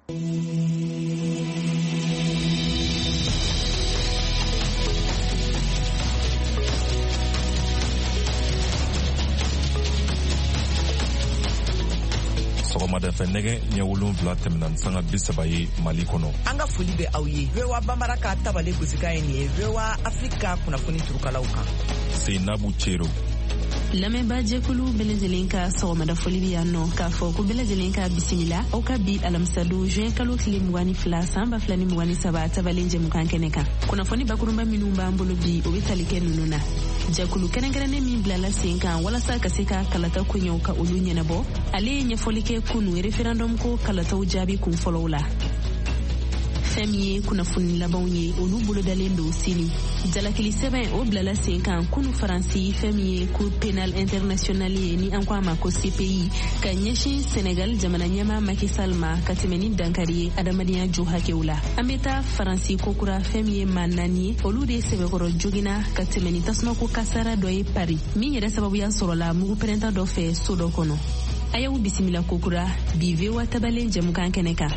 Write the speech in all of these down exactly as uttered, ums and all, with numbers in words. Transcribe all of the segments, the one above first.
sɔgɔmada fɛ nɛgɛ ɲɛ wolonwula tɛmɛna ni sanga bi saba ye Mali kɔnɔ. An ka foli bɛ aw ye. V O A Bambara ka tabale gosika ye nin ye. V O A Afrika kunnafoni turukalaw kan. Seinabu Cero. Lamɛnba jɛkulu bɛɛ lajɛlen ka sɔgɔmada foli bɛ yan nɔ k'a fɔ ko bɛɛ lajɛlen ka bisimila aw ka bi alamisado juin kalo tile mugan ni fila san ba fila ni mugan ni saba tabalen jɛmukan kɛnɛ kan. Kunnafoni bakurunba minnu b'an bolo bi o bɛ tali kɛ ninnu na. Jɛkulu kɛrɛnkɛrɛnnen min bilala sen kan walasa ka se ka kalata koɲɛw ka olu ɲɛnabɔ ale ye ɲɛfɔli kɛ kunu referendum ko kalataw jaabi kun fɔlɔw la. Fɛn min ye kunnafoni labanw ye olu bolodalen don sini. Jalakili sɛbɛn o bilala sen kan kunu Faransi fɛn min ye Cour pénal international ye ni an ko a ma ko C P I ka ɲɛsin Senegal jamana ɲɛmaa Macky Sall ma ka tɛmɛ ni dankari ye adamadenya jo hakɛw la. An bɛ taa Faransi kokura fɛn min ye maa naani ye olu de ye sɛbɛkɔrɔ jogina ka tɛmɛ ni tasumako kasara dɔ ye Paris min yɛrɛ sababuya sɔrɔla mugu pɛrɛnta dɔ fɛ so dɔ kɔnɔ. A y'aw bisimila kokura bi V O A tabalen jɛmukan kɛnɛ kan.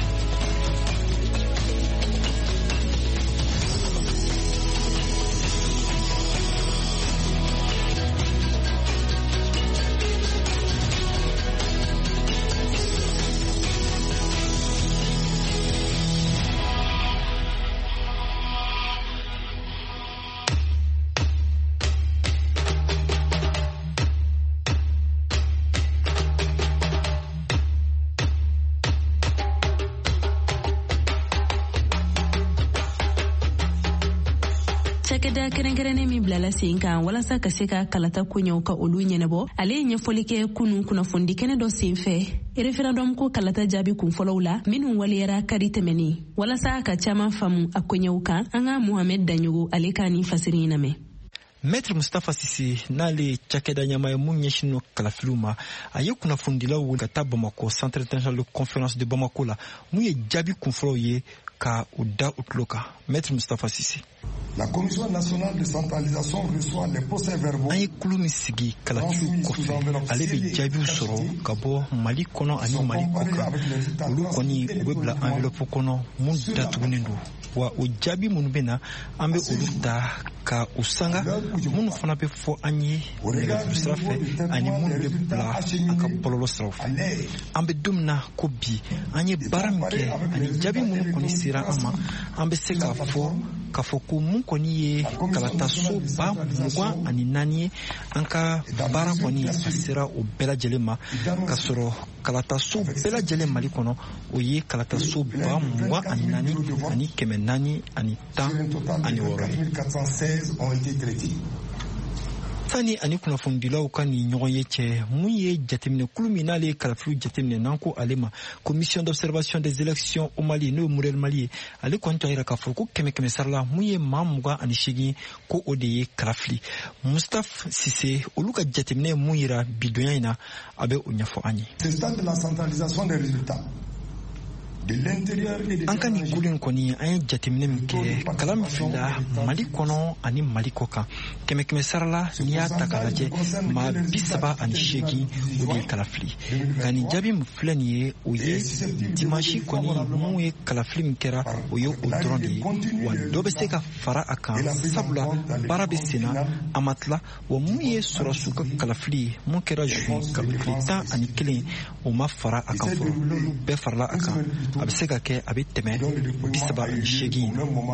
Cakɛda kɛrɛnkɛrɛnnen min bilala sen kan walasa ka se ka kalata koɲɛw ka olu ɲɛnabɔ ale ye ɲɛfɔli kɛ kunu kunnafoni kɛnɛ dɔ senfɛ referendum ko kalata jaabi kunfɔlɔw la minnu waliyara kari tɛmɛni walasa ka caman faamu a koɲɛw kan an ka Mohamed Danyogo ale ka ni fasiri ɲinamɛ. Maître Mustafa Sise n'ale cakɛda ɲama ye mun ɲɛsin no kalafiliw ma a ye kunnafonidilaw wele ka taa Bamako centre international de conférence de Bamako la mun ye jaabi kunfɔlɔw ye ka u da u tulo kan. Maître Mustafa Sise. La Commission nationale de centralisation reçoit les procès-verbaux. An ye kulu min sigi kalafiliw kɔfɛ ale bɛ jaabiw sɔrɔ ka bɔ Mali kɔnɔ ani Mali kɔ kan olu kɔni u bɛ bila enveloppe kɔnɔ mun datugunen don wa o jaabi minnu bɛ na an bɛ olu ta ka u sanga minnu fana bɛ fɔ an ye nɛgɛjuru sira fɛ ani minnu bɛ bila an ka bɔlɔlɔ siraw fɛ an bɛ don min na ko bi an ye baara min kɛ ani jaabi minnu kɔni sera an ma an bɛ se k'a fɔ k'a fɔ ko mun kɔni ye kalata so ba mugan ani naani ye an ka baara kɔni a sera o bɛɛ lajɛlen ma ka sɔrɔ kalata so bɛɛ lajɛlen Mali kɔnɔ o ye kalata so ba mugan ani naani ani kɛmɛ naani ani tan ani wɔɔrɔ ye. Fani ani kunnafonidilaw ka ni ɲɔgɔn ye cɛ mun ye jateminɛ kulu min n'ale ye kalafiliw jateminɛ n'an ko ale ma commission d'observation des élections au Mali n'o ye Muriel Mali ye ale kɔni t'a yira k'a fɔ ko kɛmɛ kɛmɛ sara la mun ye maa mugan ani seegin ko o de ye kalafili. Mustafa Sise olu ka jateminɛ mun yira bidonya in na a bɛ o ɲɛfɔ an ye. C'est ça de la centralisation des résultats. An ka nin kulu in kɔni an ye jateminɛ min kɛ kalan min filila Mali kɔnɔ ani Mali kɔ kan kɛmɛ kɛmɛ sara la n'i y'a ta k'a lajɛ maa bi saba ani seegin o de ye kalafili nka nin jaabi min filɛ nin ye o ye dimanche kɔni mun ye kalafili min kɛra o ye o dɔrɔn de ye wa dɔ bɛ se ka fara a kan sabula baara bɛ senna a ma tila wa mun ye sɔrɔsiw ka kalafili ye mun kɛra juin kalo tile tan ani kelen o ma fara a kan fɔlɔ n'olu bɛɛ farala a kan a bɛ se ka kɛ a bɛ tɛmɛ bi saba ani seegin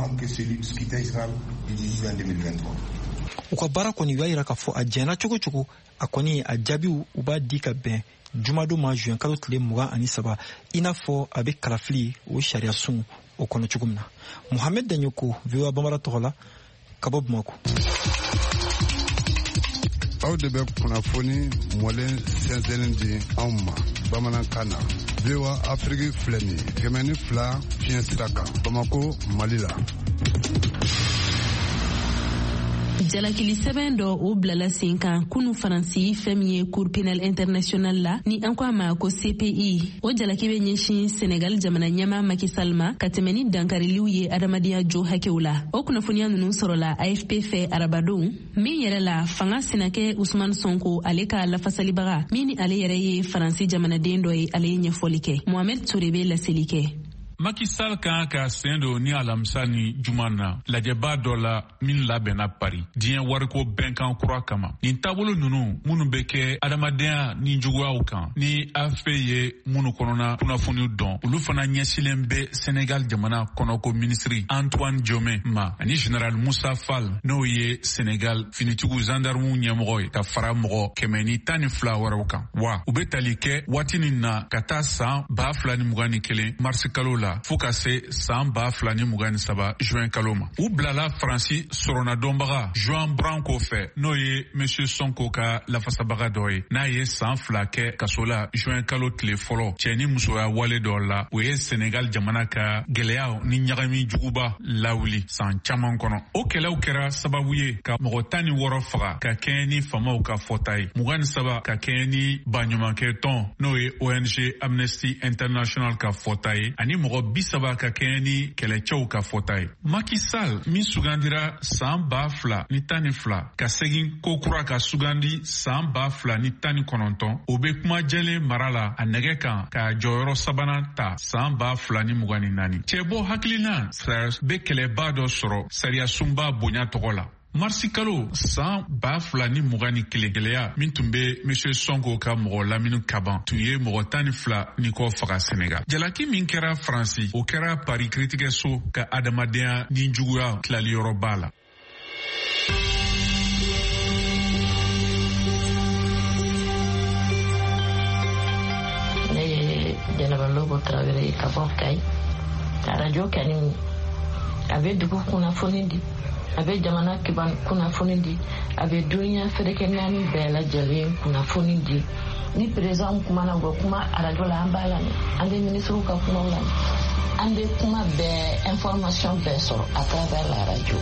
u ka baara kɔni u y'a yira k'a fɔ a jɛnna cogo cogo a kɔni a jaabiw u b'a di ka bɛn jumado ma juin kalo tile mugan ani saba i n'a fɔ a bɛ kalafili o sariya sun o kɔnɔ cogo min na. Mohamed Danyoko V O A Bambara tɔgɔ la ka bɔ Bamako. Aw de bɛ kunnafoni mɔlen sɛnsɛnnin di anw ma bamanankan na. V O A Afrique filɛ nin ye kɛmɛ ni fila fiɲɛ sira kan Bamako Mali la. jalakili sɛbɛn dɔ o bilala sen kan kunu faransi fɛn min ye cour pénal international la ni an ko a ma ko C P I. O jalaki bɛ ɲɛsin Senegal jamana ɲɛmaa Macky Sall ma ka tɛmɛ ni dankariliw ye adamadenya jo hakɛw la. O kunnafoniya ninnu sɔrɔla A F P fɛ arabadon min yɛrɛ la fanga senakɛ Ousmane Sonko ale ka lafasalibaga min ni ale yɛrɛ ye faransi jamanaden dɔ ye ale ye ɲɛfɔli kɛ. Mohamed Touré bɛ laseli kɛ. Macky Sall kan ka sen do ni alamisa ni juma na lajɛba dɔ la min labɛnna Paris diɲɛ wariko bɛnkan kura kama. Nin taabolo ninnu minnu bɛ kɛ adamadenya ni juguyaw kan ni A F P ye minnu kɔnɔna kunnafoniw dɔn olu fana ɲɛsilen bɛ Senegal jamana kɔnɔko minisiri Antoine Diome ma ani Général Moussa Fall n'o ye Senegal finitigiw gendarmew ɲɛmɔgɔ ye ka fara mɔgɔ kɛmɛ ni tan ni fila wɛrɛw kan wa u bɛ tali kɛ waati nin na ka taa san ba fila ni mugan ni kelen marisi kalo la fo ka se san ba fila ni mugan ni saba juin kalo ma. U bilala Faransi sɔrɔna dɔnbaga Juan Branco fɛ n'o ye Monsieur Sonko ka lafasabaga dɔ ye n'a ye san fila kɛ kaso la juin kalo tile fɔlɔ cɛ ni musoya wale dɔ la o ye Senegal jamana ka gɛlɛyaw ni ɲagami juguba lawuli san caman kɔnɔ. O kɛlɛw kɛra sababu ye ka mɔgɔ tan ni wɔɔrɔ faga ka kɛɲɛ ni famaw ka fɔta ye mugan ni saba ka kɛɲɛ ni baɲumankɛ tɔn n'o ye O N G Amnesty International ka fɔta ye ani mɔgɔ bi saba ka kɛɲɛ ni kɛlɛcɛw ka fɔta ye. Macky Sall min sugandira san ba fila ni tan ni fila ka segin ko kura ka sugandi san ba fila ni tan ni kɔnɔntɔn o bɛ kuma jɛlen mara la a nɛgɛ kan ka jɔyɔrɔ sabanan ta san ba fila ni mugan ni naani. Cɛbɔ hakilina bɛ kɛlɛba dɔ sɔrɔ sariya sunba bonya tɔgɔ la. Marisi kalo san ba fila ni mugan ni kelen gɛlɛya min tun bɛ Monsieur Sonko ka mɔgɔ lamini kaban tun ye mɔgɔ tan ni fila ni kɔ faga Senegal. Jalaki min kɛra Faransi o kɛra Paris kiiritigɛso ka adamadenya ni juguya tilaliyɔrɔba la. Ne ye Jɛnɛba Lobo Tarawele ka bɔ Kayi. Radio kɛni a bɛ dugu kunnafoni di. A bɛ jamana kiban kunnafoni di a bɛ dunuya ferekɛ naani bɛɛ lajɛlen kunnafoni di ni président kumana bɔ kuma arajo la an b'a lamɛn an bɛ ministres ka kumaw lamɛn an bɛ kuma bɛɛ information bɛɛ sɔrɔ à travers la radio.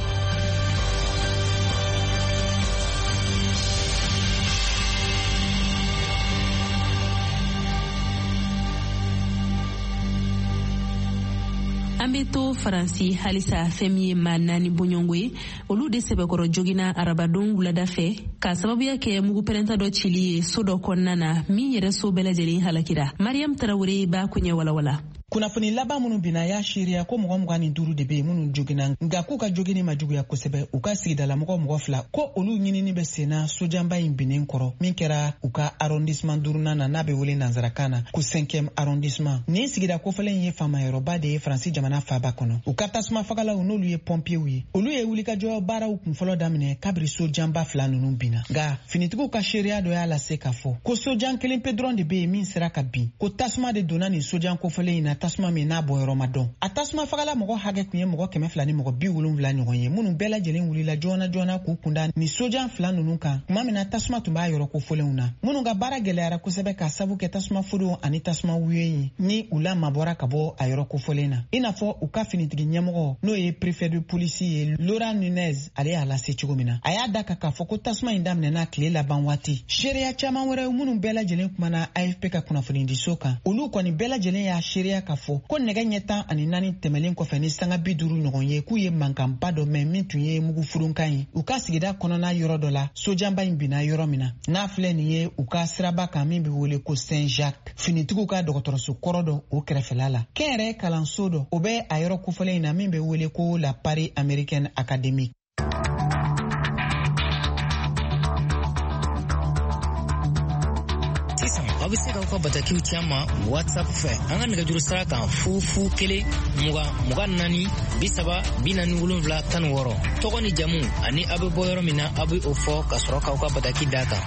An bɛ to Faransi halisa fɛn min ye maa naani bɔɲɔgɔnko ye olu de sɛbɛkɔrɔ joginna arabadon wulada fɛ ka sababuya kɛ mugu pɛrɛnta dɔ cili ye so dɔ kɔnɔna na min yɛrɛ so bɛɛ lajɛlen halakira. Mariam Tarawele b'a kuɲɛ walawala. Kunnafoni laban minnu bina y'a seereya ko mɔgɔ mugan ni duuru de bɛ yen minnu joginna nka k'u ka joginni ma juguya kosɛbɛ u ka sigidala mɔgɔ mɔgɔ fila ko olu ɲinini bɛ senna sojanba in binnen kɔrɔ min kɛra u ka arrondissement duurunan na n'a bɛ wele nanzarakan na ko cinquième arrondissement. Nin sigida kofɔlen in ye faamayɔrɔba de ye Faransi jamana faaba kɔnɔ. U ka tasuma fagalaw n'olu ye pompiers ye olu ye wulikajɔ baaraw kunfɔlɔ daminɛ kabiri sojanba fila ninnu binna nka finitigiw ka seereya dɔ y'a lase k'a fɔ ko sojan kelen pe dɔrɔn de bɛ yen min sera ka bin ko tasuma de donna nin sojan kofɔlen in na tasuma min n'a bɔyɔrɔ ma dɔn. A tasuma fagala mɔgɔ hakɛ tun ye mɔgɔ kɛmɛ fila ni mɔgɔ bi wolonwula ɲɔgɔn ye minnu bɛɛ lajɛlen wulila joona joona k'u kunda ni sojan fila ninnu kan tuma min na tasuma tun b'a yɔrɔ kofɔlenw na minnu ka baara gɛlɛyara kosɛbɛ ka sabu kɛ tasuma fodow ani tasuma wuye ye ni u la mabɔra ka bɔ a yɔrɔ kofɔlen na i n'a fɔ u ka finitigi ɲɛmɔgɔ n'o ye préfet de police ye Laurent Nunez ale y'a lase cogo min na a y'a da ka k'a fɔ ko tasuma in daminɛna tile laban waati seereya caman wɛrɛ minnu bɛɛ lajɛlen kumana A F P ka kunnafoni di so kan olu kɔni bɛɛ lajɛlen y'a seereya ka fɔ ko nɛgɛ ɲɛ tan ani naani tɛmɛlen kɔfɛ ni sanga bi duuru ɲɔgɔn ye k'u ye mankanba dɔ mɛn min tun ye mugu furunkan ye u ka sigida kɔnɔna yɔrɔ dɔ la sojanba in binna yɔrɔ min na n'a filɛ nin ye u ka siraba kan min bɛ wele ko Saint Jacques finitigiw ka dɔgɔtɔrɔso kɔrɔ dɔ o kɛrɛfɛla la kɛnyɛrɛ kalanso dɔ o bɛ a yɔrɔ kofɔlen in na min bɛ wele ko la Paris Américaine Académique. A bɛ se k'aw ka batakiw ci an ma WhatsApp fɛ an ka nɛgɛjuru sira kan fu fu kelen mugan mugan naani bi saba bi naani wolonwula tan ni wɔɔrɔ tɔgɔ ni jamu ani a bɛ bɔ yɔrɔ min na a bɛ o fɔ ka sɔrɔ k'aw ka bataki d'a kan.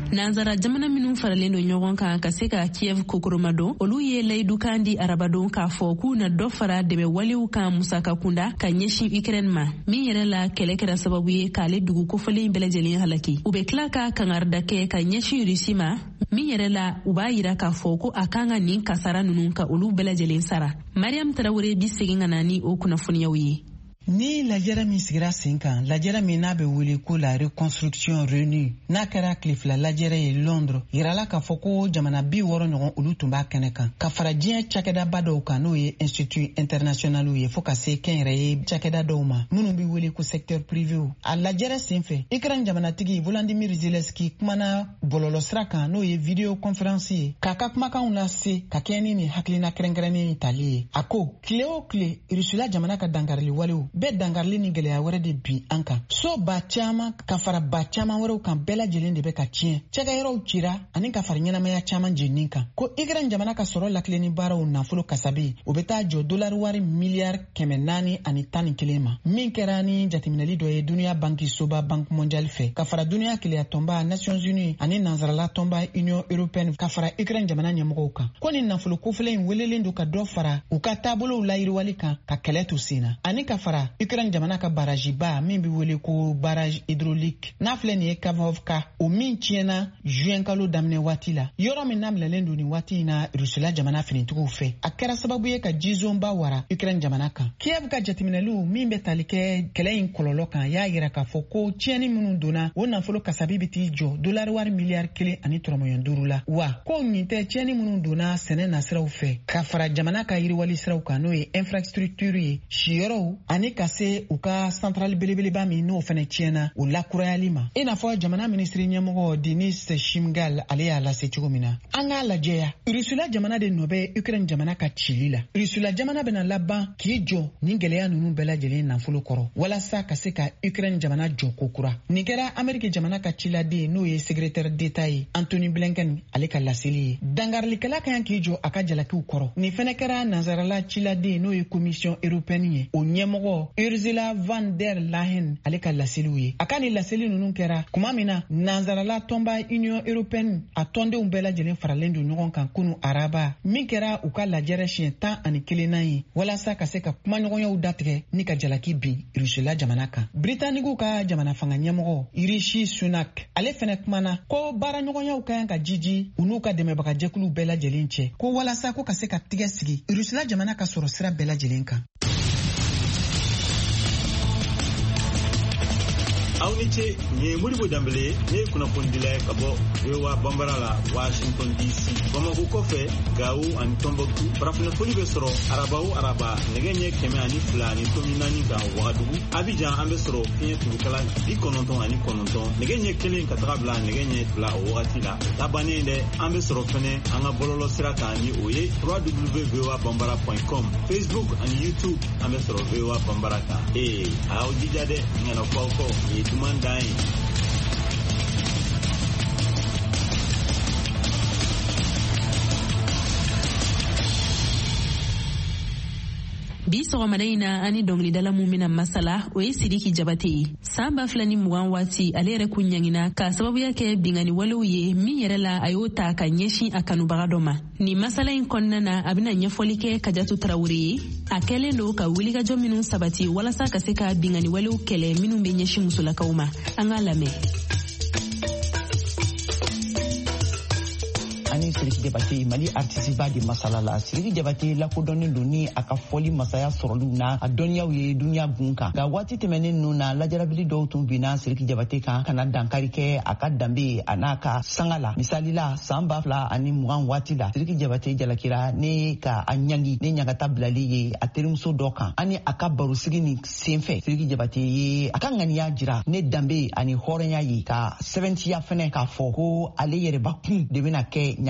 nanzara jamana minnu faralen do ɲɔgɔn kan ka se ka Kiev kokoromado olu ye layidu kan di arabadon k'a fɔ k'u na dɔ fara dɛmɛ walew kan musaka kunda ka ɲɛsin Ukraine ma min yɛrɛ la kɛlɛ kɛra sababu ye k'ale dugu kofɔlen bɛɛ lajɛlen halaki u bɛ tila ka kangarida kɛ ka ɲɛsin Rusi ma min yɛrɛ la u b'a yira k'a fɔ ko a kan ka nin kasara ninnu ka olu bɛɛ lajɛlen sara. Mariam Tarawele bi segin ka na ni o kunnafoniyaw ye. Ni lajɛra min sigira sen kan lajɛra min n'a bɛ wele ko la reconstruction réunie n'a kɛra tile fila lajɛra ye Londres yirala k'a fɔ ko jamana bi wɔɔrɔ ɲɔgɔn olu tun b'a kɛnɛ kan ka fara diɲɛ cakɛdaba dɔw kan n'o ye institut international ye fo ka se kɛnyɛrɛ ye cakɛda dɔw ma minnu bɛ wele ko secteur privé a lajɛra sen fɛ Ukraine jamanatigi Volodymyr Zelensky kumana bɔlɔlɔ sira kan n'o ye video conférence ye k'a ka kumakanw lase ka kɛ ni nin hakilina kɛrɛnkɛrɛnnen tali ye a ko tile o tile Rusila jamana ka dankarili walew bɛɛ dangarili ni gɛlɛya wɛrɛ de bi an kan so ba caman ka fara ba caman wɛrɛw kan bɛɛ lajɛlen de bɛ ka tiɲɛ cɛkɛyɔrɔw cira ani ka fara ɲɛnamaya caman jeninin kan ko Ukraine jamana ka sɔrɔ lakilenni baaraw nafolo kasabi o bɛ taa jɔ dolari wari miliyari kɛmɛ naani ani tan ni kelen ma min kɛra ni jateminɛli dɔ ye duniya banki soba banque mondiale fɛ ka fara duniya keleya tɔnba Nations Unies ani nanzarala tɔnba Union européenne ka fara Ukraine jamana ɲɛmɔgɔw kan ko ni nafolo kofɛlen in welelen do ka dɔ fara u ka taabolow layiriwali kan ka kɛlɛ to sen na ani ka fara Ukraine jamana ka baraji ba min bi wele ko barrage hydraulique n'a filɛ nin ye Kavovka o min tiɲɛna juin kalo daminɛ waati la yɔrɔ min namilalen do nin waati in na Rusila jamana finitigiw fɛ a kɛra sababu ye ka jizonba wara Ukraine jamana kan Kiev ka jateminɛliw min bɛ tali kɛ kɛlɛ in kɔlɔlɔ kan y'a yira k'a fɔ ko tiɲɛni minnu donna o nafolo kasabi bɛ t'i jɔ dolari wari miliyari kelen ani tɔrɔmɔɲɔ duuru la wa ko nin tɛ tiɲɛni minnu donna sɛnɛ nasiraw fɛ ka fara jamana ka yiriwali siraw kan n'o ye infrastructure ye siyɔrɔw ani ka se u ka centrale belebeleba min n'o fana tiɲɛna o lakurayali ma i n'a fɔ jamana minisiri ɲɛmɔgɔ Denis Shmyhal ale y'a lase cogo min na an k'a lajɛya Rusila jamana de nɔ bɛ Ukraine jamana ka cili la Rusila jamana bɛna laban k'i jɔ nin gɛlɛya ninnu bɛɛ lajɛlen nafolo kɔrɔ walasa ka se ka Ukraine jamana jɔ kokura nin kɛra Ameriki jamana ka ciladen n'o ye secrétaire d'État ye Anthony Blinken ale ka laseli ye dangarilikɛla ka yan k'i jɔ a ka jalakiw kɔrɔ nin fɛnɛ kɛra nanzarala ciladen n'o ye commission européenne ye o ɲɛmɔgɔ Ursula von der Leyen ale ka laseliw ye a ka ni laseli ninnu kɛra kuma min na nanzarala tɔnba Union européenne a tɔndenw bɛɛ lajɛlen faralen don ɲɔgɔn kan kunu araba min kɛra u ka lajɛrɛ siɲɛ tan ani kelennan ye walasa ka se ka kumaɲɔgɔnyaw datigɛ ni ka jalaki bin Rusila jamana kan Britanigiw ka jamana fanga ɲɛmɔgɔ Rishi Sunak ale fɛnɛ kumana ko baara ɲɔgɔnyaw ka yan ka jiji u n'u ka dɛmɛbagajɛkulu bɛɛ lajɛlen cɛ ko walasa ko ka se ka tigɛ sigi Rusila jamana ka sɔrɔ sira bɛɛ lajɛlen kan. aw ni ce nin ye Modibo Dembele ne ye kunnafonidila ye ka bɔ V O A Banbara la Washington D C Bamako kɔfɛ Gawo ani Tɔnbɔkutu farafinɛfoli bɛ sɔrɔ araba o araba nɛgɛ ɲɛ kɛmɛ ani fila ani tomi naani kan Wagadugu Abidjan an bɛ sɔrɔ fiɲɛ turukala bi kɔnɔntɔn ani kɔnɔntɔn nɛgɛ ɲɛ kelen ka taga bila nɛgɛ ɲɛ fila o wagati la labannen dɛ an bɛ sɔrɔ fɛnɛ an ka bɔlɔlɔ sira kan ni o ye w w w point v o a banbara point com Facebook ani YouTube an bɛ sɔrɔ V O A Banbara kan ee a y'aw jija dɛ ɲɛna fɔw kɔ ye duman dan ye. Bi sɔgɔmada in na ani dɔnkilidala mun bɛna masala o ye Sidiki Jabate ye. San ba fila ni mugan waati ale yɛrɛ kun ɲangina ka sababuya kɛ bingani walew ye min yɛrɛ la a y'o ta ka ɲɛsin a kanubaga dɔ ma. Nin masala in kɔnɔna na a bɛna ɲɛfɔli kɛ Kajatu Tarawele ye. A kɛlen don ka wulikajɔ minnu sabati walasa ka se ka bingani walew kɛlɛ minnu bɛ ɲɛsin musolakaw ma. An k'a lamɛn. Ani Sidiki Jabate Mali artiste ba de masala la Sidiki Jabate lakodɔnnen don ni a ka fɔli masaya sɔrɔliw na a dɔnniyaw ye dunuya gun kan nka waati tɛmɛnen ninnu na lajarabili dɔw tun binna Sidiki Jabate kan kana dankari kɛ a ka danbe a n'a ka sanga la misali la san ba fila ani mugan waati la Sidiki Jabate jalakira ne ka a ɲangi ne ɲagata bilali ye a terimuso dɔ kan ani a ka barosigi ni senfɛ Sidiki Jabate ye a ka ŋaniya jira ne danbe ani hɔrɔnya ye ka sɛbɛntiya fɛnɛ k'a fɔ ko ale yɛrɛbakun de bɛna kɛ ɲanga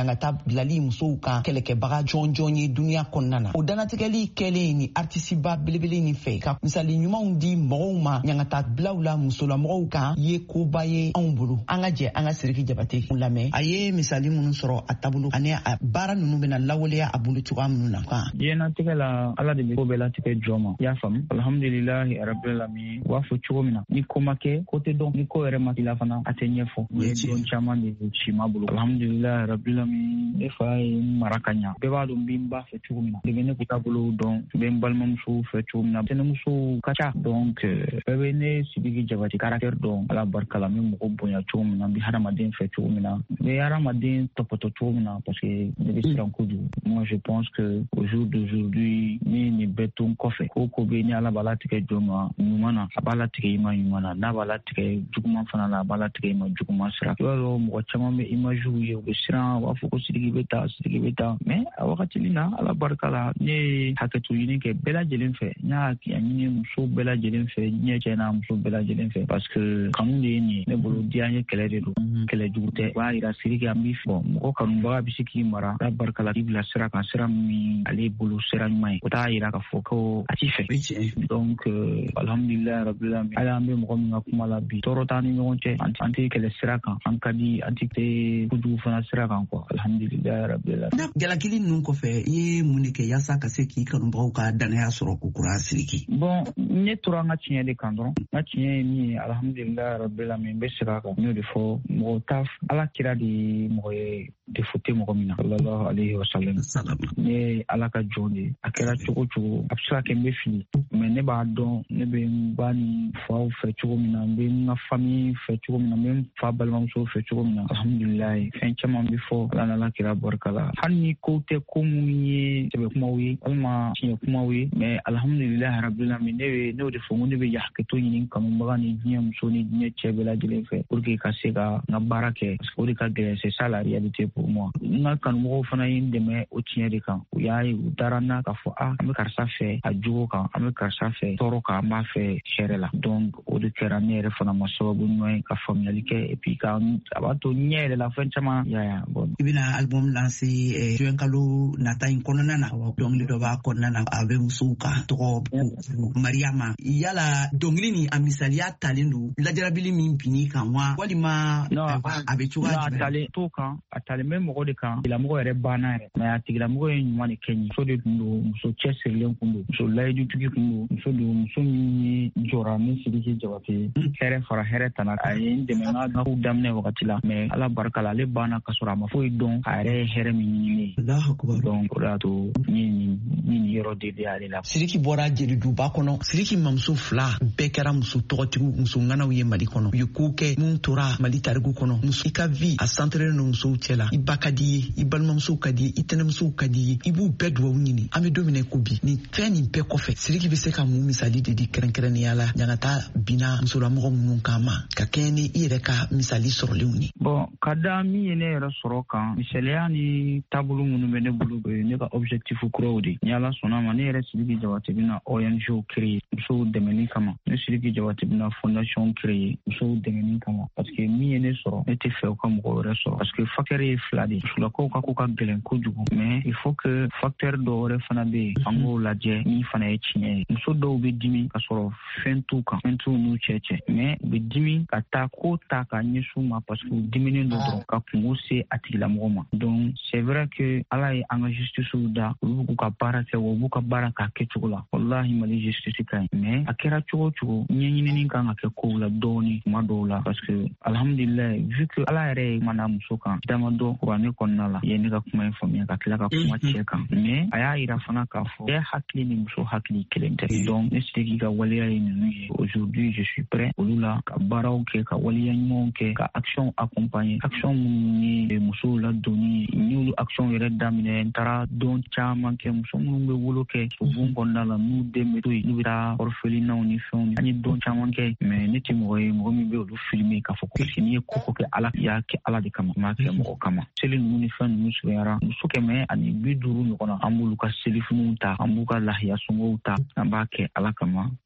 ɲangata bilali musow kan kɛlɛkɛbaga jɔn jɔn ye duniya kɔnɔna na. O danatigɛli kɛlen ni artisiba belebele nin fɛ ka misali ɲumanw di mɔgɔw ma ɲangata bilaw la musolamɔgɔw kan ye koba ye anw bolo. An ka jɛ an ka Sidiki Jabate lamɛn. A ye misali minnu sɔrɔ a taabolo ani a baara ninnu bɛna lawaleya a bolo cogoya minnu na. Diɲɛnatigɛ la Ala de bɛ ko bɛɛ latigɛ jɔn ma. I y'a faamu. Alhamdulilahi rabbil alamin. U b'a fɔ cogo min na ni ko ma kɛ ko tɛ dɔn, ni ko yɛrɛ ma k'i la fana a tɛ ɲɛfɔ. U ye dɔn caman de ci ma bolo. Alhamdulilahi rabbil alamin. Ne fa ye mara ka ɲa. Bɛɛ b'a dɔn n bɛ n ba fɛ cogo min na. De bɛ ne kun taabolo dɔn, n bɛ n balimamusow fɛ cogo min na. Tɛnɛmusow ka ca. Donc bɛɛ bɛ ne Sidiki Jabate caractère dɔn. Ala barika la n bɛ mɔgɔ bonya cogo min na, n bɛ hadamaden fɛ cogo min na, n bɛ hadamaden tɔpɔtɔ cogo min na parce que ne bɛ siran kojugu. Moi je pense que au jour d'aujourd'hui ni nin bɛɛ to n kɔfɛ ko ko bɛ ni Ala b'a latigɛ jɔn ma ɲuman na a b'a latigɛ i ma ɲuman na, n'a b'a latigɛ juguman fana na a b'a latigɛ i ma juguman sira. I b'a dɔn mɔgɔ caman bɛ imagew ye u bɛ siran u b'a fɔ ko Sidiki bɛ taa Sidiki bɛ taa mais a wagatinin na Ala barika la ne ye hakɛto ɲini kɛ bɛɛ lajɛlen fɛ, n y'a ɲini muso bɛɛ lajɛlen fɛ, diɲɛ cɛ n'a muso bɛɛ lajɛlen fɛ parce que kanu de ye nin ye. Ne bolo diya ye kɛlɛ de don, kɛlɛ jugu tɛ. O b'a yira Sidiki an b'i fɔ mɔgɔ kanubaga bɛ se k'i mara Ala barika la k'i bila sira kan, sira min ale bolo sira ɲuman ye o t'a yira k'a fɔ ko a t'i fɛ. Donc alhamdulilahi rabbil alamin. Hali an bɛ mɔgɔ min ka kuma la bi tɔɔrɔ t'an ni ɲɔgɔn cɛ, an tɛ kɛlɛ sira kan, an ka di an tɛ kojugu fana sira kan quoi. Alhamdulilahi rabbil alamin. Jalakili ninnu kɔfɛ i ye mun de kɛ yaasa ka se k'i kanubagaw ka danaya sɔrɔ ko kura Sidiki? Bon ne tora n ka tiɲɛ de kan dɔrɔn, n ka tiɲɛ ye min ye alhamdulilahi rabbil alamin. N bɛ segin a kan n y'o de fɔ mɔgɔ t'a Ala kira de ye mɔgɔ ye defo tɛ mɔgɔ min na sallallahu alayhi wa sallam. Ne ye Ala ka jɔn de a kɛra cogo cogo a bɛ se ka kɛ n bɛ fili mais ne b'a dɔn ne bɛ n ba ni faw fɛ cogo min na, n bɛ n ka famille fɛ cogo min na, n bɛ n fa balimamuso fɛ cogo min na alhamdulilahi. Fɛn caman bɛ fɔ Ala n'Ala kira barika la hali ni ko tɛ ko minnu ye sɛbɛ kumaw ye walima tiɲɛ kumaw ye mais alhamdulilahi rabbil alamin. Ne bɛ ne y'o de fɔ ko ne bɛ hakɛto ɲini kanubaga ni diɲɛ muso ni diɲɛ cɛ bɛɛ lajɛlen fɛ pour que ka se ka n ka baara kɛ parce que o de ka gɛlɛn c'est ça la réalité pour moi. N ka kanumɔgɔw fana ye n dɛmɛ o tiɲɛ de kan, u y'a ye u dara n na k'a fɔ ah an bɛ karisa fɛ a jogo kan, an bɛ karisa fɛ tɔɔrɔ kan, an b'a fɛ hɛrɛ la. Donc o de kɛra ne yɛrɛ fana ma sababu ɲuman ye ka faamuyali kɛ et puis ka a b'a to ɲɛ yɛrɛ la fɛn caman y'a ye. Bon i bɛna album lancer juin kalo nata in kɔnɔna na, dɔnkili dɔ b'a kɔnɔna na a bɛ musow kan tɔgɔ Mariama. Yala dɔnkili ni a misaliya talen don lajarabili min binni kan wa walima a bɛ cogoya jumɛn? A talen t'o kan, a talen bɛ mɔgɔ de kan, tigilamɔgɔ yɛrɛ banna yɛrɛ mais a tigilamɔgɔ ye ɲuman de kɛ ɲe. Muso de tun don, muso cɛsirilen tun don, muso layijutigi tun don, muso don muso min ye jɔra ni Sidiki Jabate hɛrɛ fara hɛrɛ tana. A ye n dɛmɛ n ka kow daminɛ wagati la mais Ala barika la ale banna ka sɔrɔ a ma foyi dɔn a yɛrɛ ye hɛrɛ min ɲini ye. Donc o de y'a to ni ni yɔrɔ de bɛ ale la. Sidiki bɔra jeliduba kɔnɔ. Sidiki mamuso fila bɛɛ kɛra muso tɔgɔtigiw muso ŋanaw ye Mali kɔnɔ. U ye ko kɛ mun tora Mali tariku kɔnɔ. Muso i ka vie a centré no musow cɛ la. I ba ka di ye, i balimamusow ka di ye, i tɛnɛmusow ka di ye. I b'u bɛɛ duwawu ɲini. An bɛ don min na ko bi nin fɛn nin bɛɛ kɔfɛ Sidiki bɛ se ka mun misali de di kɛrɛnkɛrɛnnenya la ɲangata bina musolamɔgɔ minnu kan ma ka kɛɲɛ ni i yɛrɛ ka misali sɔrɔlenw ye? Bon ka da min ye ne yɛrɛ sɔrɔ kan misaliya ni taabolo minnu bɛ ne bolo bɛ ne ka objectif kuraw de. Ni Ala sɔnna ma ne yɛrɛ Sidiki Jabate bɛna O N G créer musow dɛmɛni kama. Ne Sidiki Jabate bɛna fondation créer musow dɛmɛni kama parce que min ye ne sɔrɔ ne tɛ fɛ u ka mɔgɔ wɛrɛ sɔrɔ parce que facteur ye fila de. Musolakaw ka ko ka gɛlɛn kojugu mais il faut que facteur dɔw wɛrɛ fana bɛ yen an k'o lajɛ min fana ye tiɲɛ ye. Muso dɔw bɛ dimi ka sɔrɔ fɛn t'u kan, fɛn t'u n'u cɛ cɛ mais u bɛ dimi ka taa ko ta ka ɲɛsin u ma parce que u diminen don dɔrɔn ka kungo se a tigilamɔgɔ ma. Donc c'est vrai que Ala ye an ka justice da olu b'u ka baara kɛ wa u b'u ka baara k'a kɛcogo la. Wallahi Mali justice ka ɲi mais a kɛra cogo cogo ɲɛɲinini kan ka kɛ kow la dɔɔni tuma dɔw la parce que alhamdulilayi vu que Ala yɛrɛ ye mana muso kan damadɔ kuranɛ kɔnɔna la i ye ne ka kuma in faamuya ka tila ka kuma cɛ kan mais a y'a yira fana k'a fɔ cɛ hakili ni muso hakili kelen tɛ. Donc ne Sidiki ka waleya ye ninnu ye. Aujourd'hui je suis prêt olu la ka baaraw kɛ ka waleya ɲumanw kɛ ka action accompagner action minnu ye musow ladonni n y'olu action yɛrɛ daminɛ n taara don caman kɛ muso minnu bɛ wolo kɛ sugun kɔnɔna la n'u den bɛ to yen n'u bɛ taa orphelinats ni fɛnw an ye don caman kɛ mais ne tɛ mɔgɔ ye mɔgɔ min bɛ olu filmer k'a fɔ ko n'i ye ko ko kɛ Ala i y'a kɛ Ala de kama i m'a kɛ mɔgɔ kama. Seli ninnu ni fɛn ninnu surunyara muso kɛmɛ ani bi duuru ɲɔgɔn na an b'olu ka selifiniw ta an b'u ka lahiya sɔngɔw ta an b'a kɛ Ala kama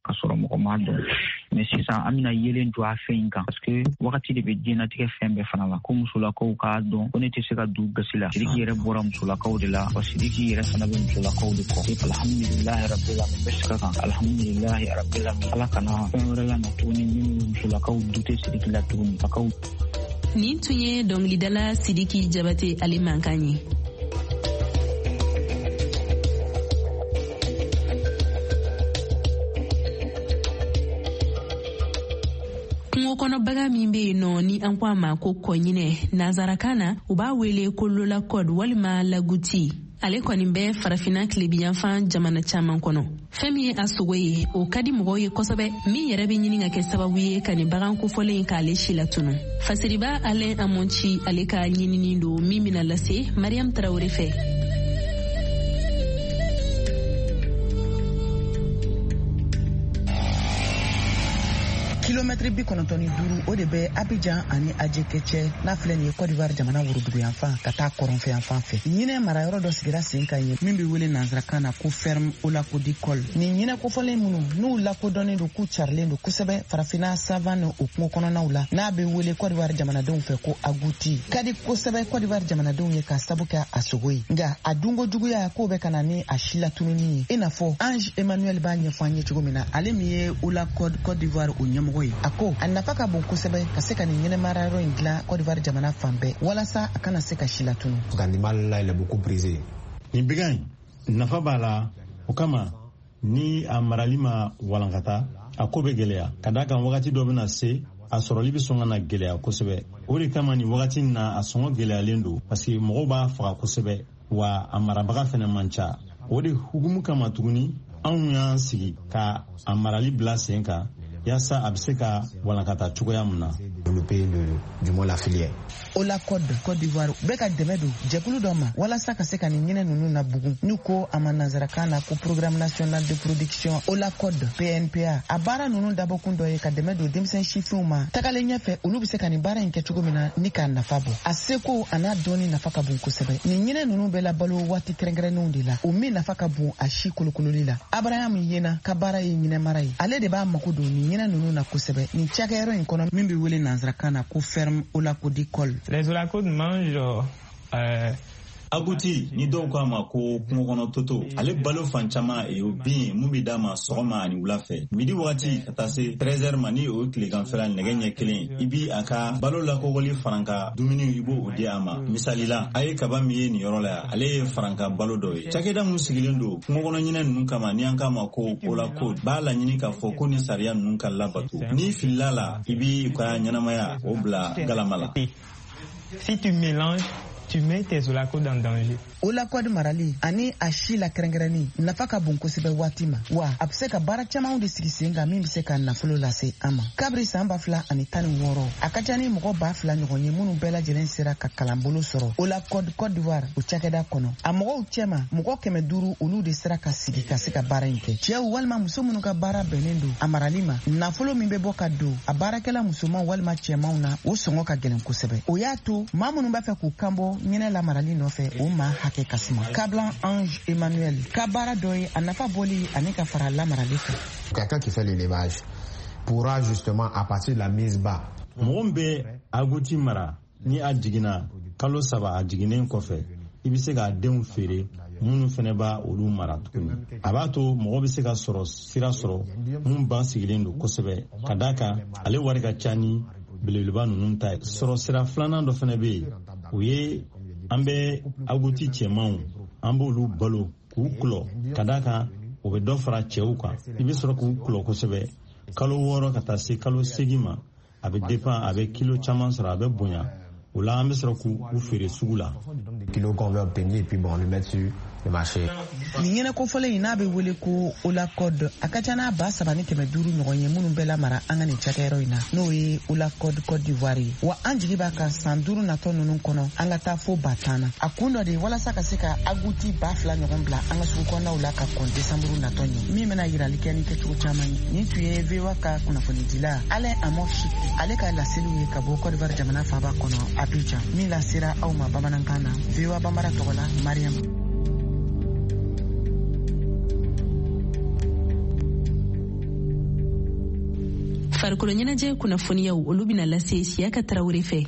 ka sɔrɔ mɔgɔ m'a dɔn mais sisan an bɛna yelen jɔ a fɛn in kan parce que wagati de bɛ diɲɛnatigɛ fɛn bɛɛ fana la ko musolakaw k'a dɔn ko ne tɛ se ka du gasi la Sidiki yɛrɛ bɔra musolakaw de la wa Sidiki yɛrɛ fana bɛ musolakaw de kɔ alhamdulilahi rabbil alamin bɛ sika kan alhamdulilahi rabbil alamin ala kana fɛn wɛrɛ la na tuguni min musolakaw du tɛ Sidiki la tuguni akaw. Nin tun ye dɔnkilidala Sidiki Jabate ale mankan ye. Kungo kɔnɔ baga min bɛ yen nɔ ni an ko a ma ko kɔɲinɛ nazarakan na u b'a wele ko lola code walima laguti. Ale kɔni bɛ farafina tilebiyanfan jamana caman kɔnɔ. Fɛn min ye a sogo ye o ka di mɔgɔw ye kosɛbɛ min yɛrɛ bɛ ɲini ka kɛ sababu ye ka nin bagan kofɔlen k'ale si la tunu. Fasiriba Alain Amonchi ale ka ɲinini don min bɛna lase Mariam Traoré fɛ. kilomètre bi kɔnɔntɔn ni duuru o de bɛ Abidjan ani Adjeke cɛ n'a filɛ nin ye Côte d'Ivoire jamana worodugu yanfan ka taa kɔrɔnfɛ yanfan fɛ. Ɲinɛ marayɔrɔ dɔ sigira sen kan ye min bɛ wele nanzarakan na ko ferme Olakodi-Kol. Nin ɲinɛ kofɔlen minnu n'u lakodɔnnen don k'u carilen don kosɛbɛ farafina savan ni o kungo kɔnɔnaw la n'a bɛ wele Côte d'Ivoire jamanadenw fɛ ko aguti. Ka di kosɛbɛ Côte d'Ivoire jamanadenw ye ka sabu kɛ a sogo ye. Nka a dunko juguya k'o bɛ ka na ni a si latununi ye. I n'a fɔ Ange Emmanuel b'a ɲɛfɔ an ye cogo min na ale min ye Olakod Côte d'Ivoire o ɲɛmɔgɔ ye. A ko a nafa ka bon kosɛbɛ ka se ka nin ɲɛnɛmarayɔrɔ in dilan Côte d'Ivoire jamana fan bɛɛ walasa a kana se ka si latunu. Nin bɛgan nafa b'a la o kama ni a marali ma walankata a ko bɛ gɛlɛya ka d'a kan wagati dɔ bɛna se a sɔrɔli bɛ sɔn ka na gɛlɛya kosɛbɛ. O de kama nin wagati na a sɔngɔ gɛlɛyalen don parce que mɔgɔw b'a faga kosɛbɛ wa a marabaga fɛnɛ man ca. O de hukumu kama tuguni anw y'an sigi ka a marali bila sen kan yasa a bɛ se ka walankata cogoya mun na. Olakod Côte d'Ivoire bɛ ka dɛmɛ don jɛkulu dɔ ma walasa ka se ka nin ɲinɛ ninnu na bugun n'u ko a ma nanzarakan na ko Programme National de Production Olakod P N P A. A baara ninnu dabɔkun dɔ ye ka dɛmɛ don denmisɛn sifinw ma tagalen ɲɛfɛ olu bɛ se ka nin baara in kɛ cogo min na ni k'a nafa bɔ. A seko a n'a dɔɔni nafa ka bon kosɛbɛ. Nin ɲinɛ ninnu bɛ labalo waati kɛrɛnkɛrɛnnenw de la o min nafa ka bon a si kolokololi la. Abraham Yena ka baara ye ɲinɛ mara ye ale de b'a mako don nin ɲinɛ ninnu na kosɛbɛ nin cakɛyɔrɔ in kɔnɔ min bɛ wele nanzarakan na ko ferme Olakodi-Kol. Les Olacodes mangent euh, aguti ni dɔw k'a ma ko kungo kɔnɔ toto ale balo fan caman ye o bin mun bɛ d'a ma sɔgɔma ani wula fɛ midi wagati ka taa se treize heures ma ni o tileganfɛla nɛgɛ ɲɛ kelen i bi a ka balo lakɔgɔli faranka dumuni i b'o di a ma misali la a ye kaba min ye nin yɔrɔ la yan ale ye faranka balo dɔ ye cakɛda mun sigilen don kungo kɔnɔ ɲinɛ ninnu kama ni an k'a ma ko Olakod b'a laɲini k'a fɔ ko ni sariya ninnu ka labato n'i filila la i b'i ka ɲɛnamaya o bila galama la. Si tu mélanges, tu mets tes Olacodes en danger. Olakod marali ani a si la kɛrɛnkɛrɛnni nafa ka bon kosɛbɛ waati ma wa a bɛ se ka baara camanw de sigi sen kan min bɛ se ka nafolo lase an ma. Kabiri san ba fila ani tan ni wɔɔrɔ a ka ca ni mɔgɔ ba fila ɲɔgɔn ye minnu bɛɛ lajɛlen sera ka kalanbolo sɔrɔ Olakod Côte d'Ivoire o cakɛda kɔnɔ. A mɔgɔw cɛma mɔgɔ kɛmɛ duuru olu de sera ka sigi ka se ka baara in kɛ. Cɛw walima muso minnu ka baara bɛnnen don a marali ma nafolo min bɛ bɔ ka don a baarakɛla musoman walima cɛmanw na o sɔngɔ ka gɛlɛn kosɛbɛ. O y'a to maa minnu b'a fɛ k'u kanbɔ ɲinɛ la marali nɔfɛ o maa hakɛ kasuma. Kablan Ange Emmanuel ka baara dɔ ye a nafa bɔli ani ka fara lamarali fɛ. Quelqu'un qui fait l'élevage pourra justement à partir de la mise bas. Mɔgɔ bɛ aguti mara ni a jiginna kalo saba a jiginnen kɔfɛ i bɛ se k'a denw feere minnu fɛnɛ b'a olu mara tuguni. A b'a to mɔgɔ bɛ se ka sɔrɔ sira sɔrɔ mun ban sigilen don kosɛbɛ ka d'a kan ale wari ka ca ni belebeleba ninnu ta ye. Sɔrɔ sira filanan dɔ fɛnɛ bɛ yen o ye an bɛ aguti cɛmanw an b'olu balo k'u kulɔ ka d'a kan o bɛ dɔ fara cɛw kan i bɛ sɔrɔ k'u kulɔ kosɛbɛ kalo wɔɔrɔ ka taa se kalo segin ma a bɛ dépend a bɛ kilo caman sɔrɔ a bɛ bonya o la an bɛ sɔrɔ k'u feere sugu la. Kilo qu'on veut obtenir et puis bon le mettre sur le marché. Nin ɲɛnɛ kofɔlen in n'a bɛ wele ko Olakod a ka ca n'a ba saba ni kɛmɛ duuru ɲɔgɔn ye minnu bɛɛ lamara an ka nin cakɛyɔrɔ in na n'o ye Olakod Côte d'Ivoire ye wa an jigi b'a kan san duuru natɔ ninnu kɔnɔ an ka taa fo ba tan na. A kun dɔ de ye walasa ka se ka aguti ba fila ɲɔgɔn bila an ka sugu kɔnɔnaw la ka kɔn desanburu natɔ ɲɛ min bɛna yirali kɛ ni kɛcogo caman ye. Nin tun ye V O A ka kunnafonidila Alain Amonchi ale ka laseliw ye ka bɔ Côte d'Ivoire jamana faaba kɔnɔ Abidjan min lasera aw ma bamanankan na V O A Bambara tɔgɔ la Mariam. farikolo ɲɛnajɛ kunnafoniyaw olu bɛna lase Siyaka Tarawele fɛ.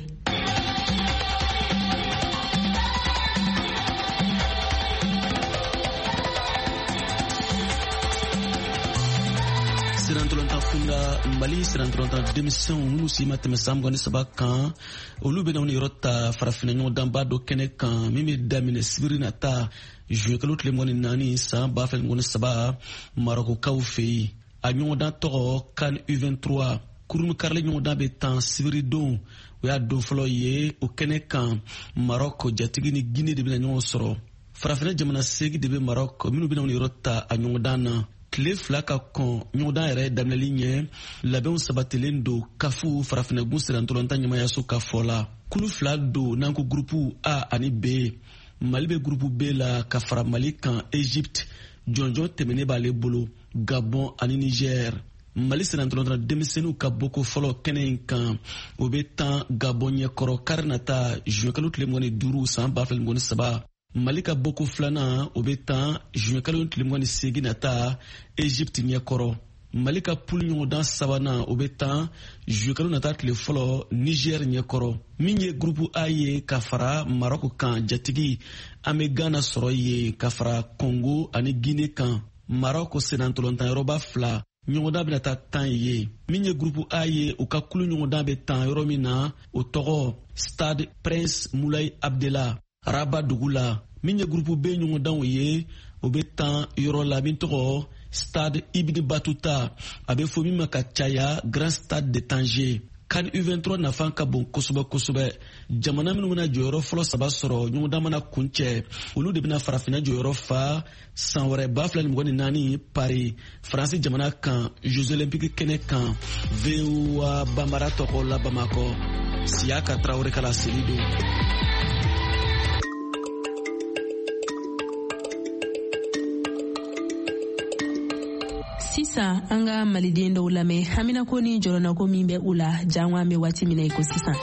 Sirantolanta funda Mali sirantolanta denmisɛnw minnu si ma tɛmɛ san mugan ni saba kan olu bɛna u ni yɔrɔ ta farafina ɲɔgɔndanba dɔ kɛnɛ kan min bɛ daminɛ sibiri nata juin kalo tile mugan ni naani san ba fila mugan ni saba Marɔkokaw fɛ yen. A ɲɔgɔndan tɔgɔ CAN U vingt-trois kurumi karili ɲɔgɔndan bɛ tan sibiri don o y'a don fɔlɔ ye o kɛnɛ kan Marɔk jatigi ni Guinée de bɛna ɲɔgɔn sɔrɔ. Farafina jamana segi de bɛ Marɔk minnu bɛna u ni yɔrɔ ta a ɲɔgɔndan na. Tile fila ka kɔn ɲɔgɔndan yɛrɛ daminɛli ɲɛ labɛnw sabatilen don kafu farafinagun sirantolanta ɲɛmayaso ka fɔ la. Kulu fila don n'an ko gurupu A ani B. Mali bɛ gurupu B la ka fara Mali kan Egypte jɔnjɔn tɛmɛnen b'ale bolo Gabon ani Niger. Mali sirantolanta denmisɛnninw ka bɔko fɔlɔ kɛnɛ in kan o bɛ tan Gabon ɲɛkɔrɔ kari nata juin kalo tile mugan ni duuru san ba fila mugan ni saba. Mali ka bɔko filanan o bɛ tan juin kalo tile mugan ni seegin nata Egypte ɲɛkɔrɔ. Mali ka poule ɲɔgɔndan sabanan o bɛ tan juin kalo nata tile fɔlɔ Niger ɲɛkɔrɔ. Min ye groupe A ye ka fara Marɔk kan jatigi an bɛ Ghana sɔrɔ ye ka fara Congo ani Guinée kan. Marɔk senantolontan yɔrɔba fila ɲɔgɔndan bɛna taa tan ye. Min ye groupe A ye o ka kulu ɲɔgɔndan bɛ tan yɔrɔ min na o tɔgɔ Stade Prince Moulay Abdellah Rabat dugu la. Min ye groupe B ɲɔgɔndanw ye o bɛ tan yɔrɔ la min tɔgɔ Stade Ibn Battuta a bɛ fɔ min ma ka caya Grand Stade de Tanger. CAN U vingt-trois nafan ka bon kosɛbɛ kosɛbɛ. Jamana minnu bɛna jɔyɔrɔ fɔlɔ saba sɔrɔ ɲɔgɔndan mana kuncɛ olu de bɛna farafina jɔyɔrɔ fa san wɛrɛ ba fila ni mugan ni naani Paris. Faransi jamana kan Jeux Olympiques kɛnɛ kan V O A Bambara tɔgɔ la Bamakɔ. Siyaka Tarawele kala seli don. Sisan an ka maliden dɔw lamɛn haminako ni jɔrɔnako min bɛ u la jango an bɛ waati min na i ko sisan.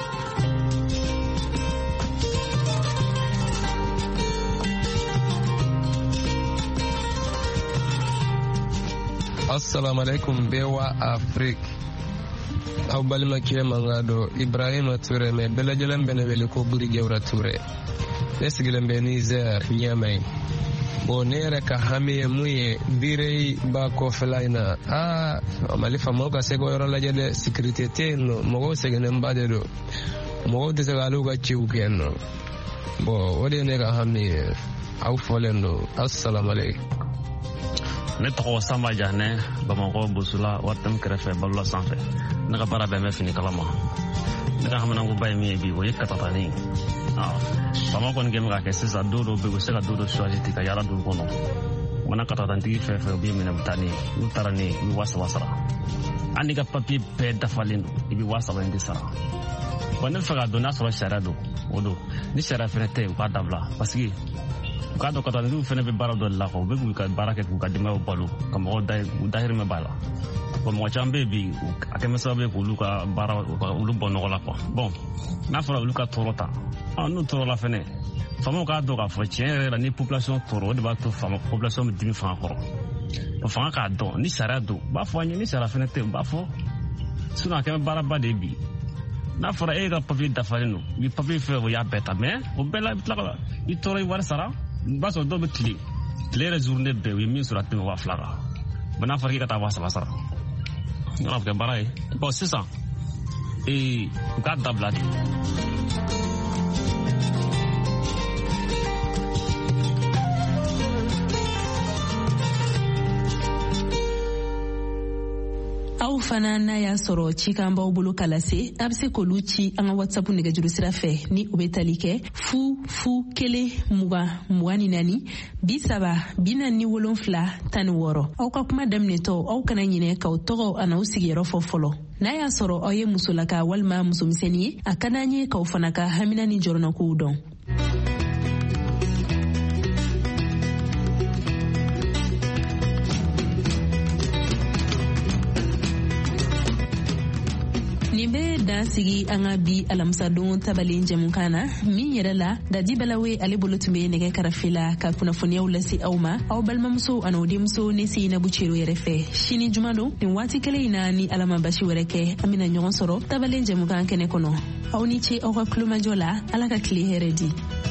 Assalamu alaikum bewa Afrique. Aw balimakɛ manga do Ibrahima Touré mais bɛɛ lajɛlen bɛ ne wele ko Buri Gewura Touré. Ne sigilen bɛ Niger Niamey. Bon ne yɛrɛ ka hami ye mun ye Birey ba kɔfɛla in na aa Mali faamaw ka se ka yɔrɔ lajɛ dɛ sécurité tɛ yen nɔ mɔgɔw sɛgɛnnenba de don mɔgɔw tɛ se ka hali ka ciw kɛ yen nɔ bon o de ye ne ka hami ye aw fɔlen don assalamualeykum. Ne tɔgɔ Samba Janɛ Bamakɔ Bosula Waritɛmu kɛrɛfɛ Balola sanfɛ ne ka baara bɛn bɛ fini kala ma ne ka haminankoba ye min ye bi o ye katatani faama kɔni kɛ bɛ ka kɛ sisan don dɔw bɛ yen u bɛ se ka don dɔ choisir ten ka yaala dugu kɔnɔ u mana katatantigi fɛn fɛn u b'i minɛ u bɛ taa ni ye n'u taara ni ye i bɛ wa saba sara hali n'i ka papiye bɛɛ dafalen don i bɛ wa saba in de sara wa ne bɛ fɛ k'a dɔn n'a sɔrɔ sariya don o don ni sariya fɛnɛ tɛ u k'a dabila parce que u k'a dɔn katatantigi fɛnɛ bɛ baara dɔ de la quoi u bɛ k'u ka baara kɛ k'u ka denbayaw balo ka mɔgɔw da u dahirimɛ b'a la bon mɔgɔ caman bɛ yen bi a kɛmɛ sababu ye k'olu ka baara olu bɔ nɔgɔ la quoi bon n'a fɔra olu ka tɔɔrɔ ta n'u tɔɔrɔ la fɛnɛ faamaw k'a dɔn k'a fɔ tiɲɛ yɛrɛ la ni population tɔɔrɔ o de b'a to faama population bɛ dimi fanga kɔrɔ o fanga k'a dɔn ni sariya don u b'a fɔ an ye ni sariya fɛnɛ tɛ u b'a fɔ sinon a kɛmɛ baaraba de ye bi n'a fɔra e ka papiye dafalen don i bɛ papiye fɛ o y'a bɛɛ ta mais o bɛɛ la i bɛ tila ka i tɔɔrɔ i wari sara i b'a sɔrɔ dɔw bɛ tile tile yɛrɛ journée bɛɛ u ye min sɔrɔ a tɛmɛ wa fila kan bon n'a fɔra k'i ka taa wa saba sara n'ala bɛ kɛ baara ye bon sisan ee u k'a dabila de. aw fana n'a y'a sɔrɔ cikan b'aw bolo k'a lase a bɛ se k'olu ci an ka whatsapp nɛgɛjuru sira fɛ ni o bɛ tali kɛ fu fu kelen mugan mugan ni naani bi saba bi naani ni wolonfila tan ni wɔɔrɔ aw ka kuma daminɛtɔ aw kana ɲinɛ k'aw tɔgɔ a n'aw sigiyɔrɔ fɔ fɔlɔ n'a y'a sɔrɔ aw ye musolaka walima musomisɛnnin ye a ka d'an ye k'aw fana ka hamina ni jɔrɔnakow dɔn. Ni be da sigi an ka bi alamsadon tabalen jamukan na min yɛrɛ la Dadi Balawe ale bolo tun bɛ nɛgɛ karafe la ka kunnafoniyaw lase aw ma aw balimamuso an'aw denmuso ne Seinabu Cero yɛrɛ fɛ sini juma don nin waati kelen in na ni Ala ma basi wɛrɛ kɛ an bɛna ɲɔgɔn sɔrɔ tabalen jamukan kɛnɛ kɔnɔ aw ni ce aw ka kulomajɔ la Ala ka tile hɛrɛ di.